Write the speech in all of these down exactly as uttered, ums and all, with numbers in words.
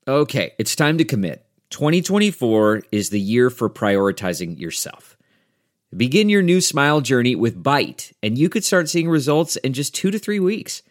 Okay, it's time to commit. twenty twenty-four is the year for prioritizing yourself. Begin your new smile journey with Byte, and you could start seeing results in just two to three weeks.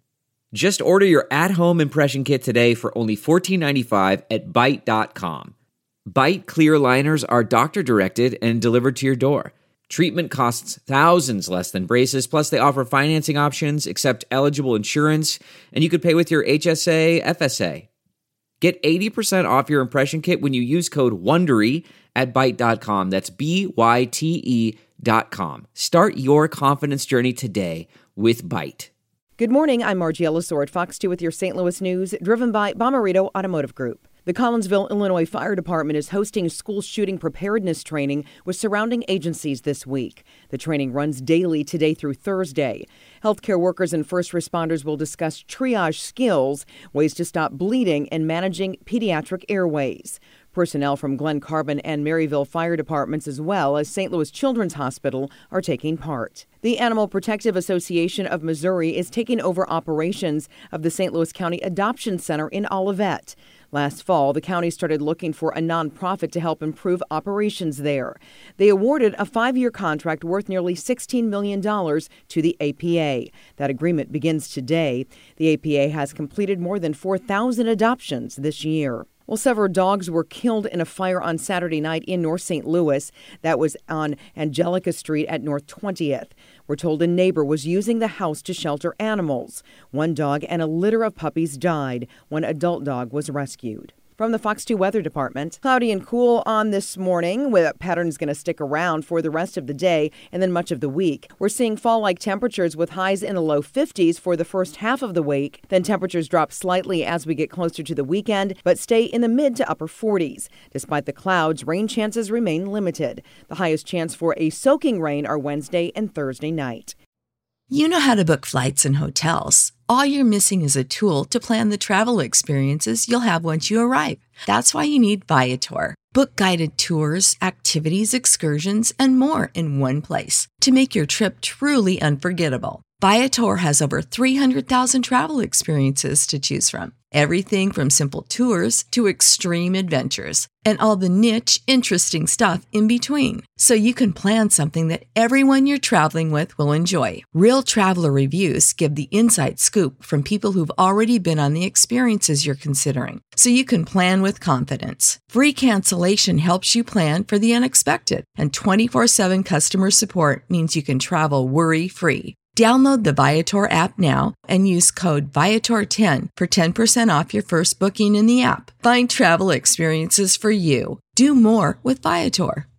Just order your at-home impression kit today for only fourteen ninety-five at byte dot com. Byte clear aligners are doctor-directed and delivered to your door. Treatment costs thousands less than braces, plus they offer financing options, accept eligible insurance, and you could pay with your H S A, F S A. Get eighty percent off your impression kit when you use code WONDERY at byte dot com. That's B Y T E dot com. Start your confidence journey today with Byte. Good morning, I'm Margie Ellisor at Fox two with your Saint Louis news, driven by Bomarito Automotive Group. The Collinsville, Illinois Fire Department is hosting school shooting preparedness training with surrounding agencies this week. The training runs daily today through Thursday. Healthcare workers and first responders will discuss triage skills, ways to stop bleeding, and managing pediatric airways. Personnel from Glen Carbon and Maryville Fire Departments, as well as Saint Louis Children's Hospital, are taking part. The Animal Protective Association of Missouri is taking over operations of the Saint Louis County Adoption Center in Olivet. Last fall, the county started looking for a nonprofit to help improve operations there. They awarded a five-year contract worth nearly sixteen million dollars to the A P A. That agreement begins today. The A P A has completed more than four thousand adoptions this year. Well, several dogs were killed in a fire on Saturday night in North Saint Louis. That was on Angelica Street at North twentieth. We're told a neighbor was using the house to shelter animals. One dog and a litter of puppies died. One adult dog was rescued. From the Fox two Weather Department, cloudy and cool on this morning, with a pattern is going to stick around for the rest of the day and then much of the week. We're seeing fall-like temperatures with highs in the low fifties for the first half of the week. Then temperatures drop slightly as we get closer to the weekend, but stay in the mid to upper forties. Despite the clouds, rain chances remain limited. The highest chance for a soaking rain are Wednesday and Thursday night. You know how to book flights and hotels. All you're missing is a tool to plan the travel experiences you'll have once you arrive. That's why you need Viator. Book guided tours, activities, excursions, and more in one place to make your trip truly unforgettable. Viator has over three hundred thousand travel experiences to choose from. Everything from simple tours to extreme adventures and all the niche, interesting stuff in between. So you can plan something that everyone you're traveling with will enjoy. Real traveler reviews give the inside scoop from people who've already been on the experiences you're considering. So you can plan with confidence. Free cancellation helps you plan for the unexpected. And twenty-four seven customer support means you can travel worry-free. Download the Viator app now and use code Viator ten for ten percent off your first booking in the app. Find travel experiences for you. Do more with Viator.